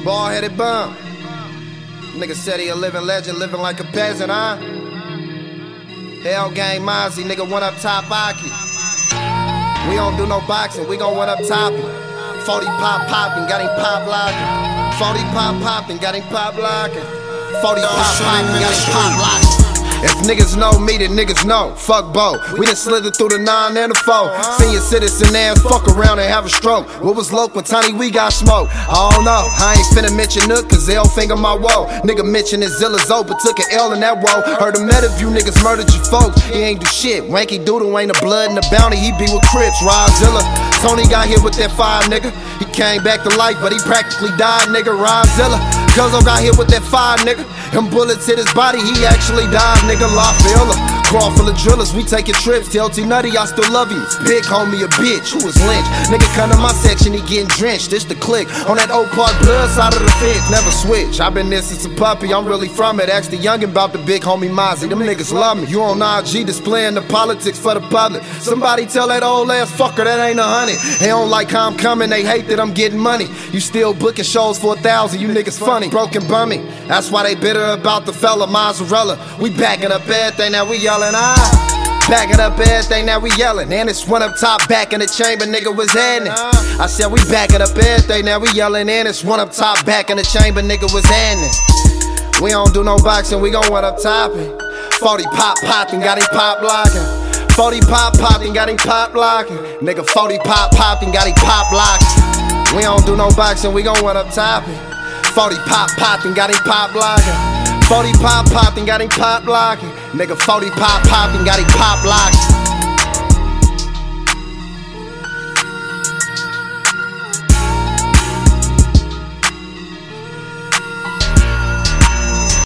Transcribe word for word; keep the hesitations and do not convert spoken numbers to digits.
Bald-headed bum. Nigga said he a living legend, living like a peasant, huh? Hell Gang Mozzie, nigga one up top Aki. We don't do no boxing, we gon' one up top him. forty pop poppin', got him pop lockin'. forty pop poppin', got him pop lockin'. forty pop poppin', got him pop lockin'. If niggas know me, then niggas know. Fuck Bo. We done slithered through the nine and the four. Senior citizen ass fuck around and have a stroke. What was loc when Tiny we got smoked? I don't know. I ain't finna mention Nook, cause they'll finger my woe. Nigga mention his Zilla's but took an L in that woe. Heard a met if you niggas murdered your folks. He ain't do shit. Wanky Doodle ain't a blood and a bounty. He be with Crips, Rodzilla. Tony got hit with that fire, nigga. He came back to life, but he practically died, nigga. Rodzilla. Cuzzo got hit with that fire, nigga. Them bullets hit his body, he actually died, nigga. La Fila. Car full of drillers, we taking trips. Tell T Nutty I still love you. Big homie a bitch, who was lynched. Nigga come to my section, he getting drenched. This the click on that old Park blood side of the fence. Never switch. I been there since a puppy, I'm really from it. Ask the youngin' about the big homie Mozzie. Them niggas love me. You on I G displaying the politics for the public. Somebody tell that old ass fucker that ain't a hundred. They don't like how I'm coming, they hate that I'm getting money. You still booking shows for a thousand, you niggas funny. Broken bummy. That's why they bitter about the fella Mozzarella. We backing up everything that we yelling, ah. Backing up everything that we yelling. And it's one up top, back in the chamber, nigga was heading. I said we backing up everything that we yelling. And it's one up top, back in the chamber, nigga was heading. We don't do no boxing, we gon' one up top it. forty pop poppin', got him pop lockin'. forty pop poppin', got him pop lockin'. Nigga forty pop poppin', got him pop lockin'. We don't do no boxing, we gon' one up top it. forty pop poppin', got him pop lockin'. forty pop poppin', got him pop lockin'. Nigga forty pop poppin', got him pop lockin'.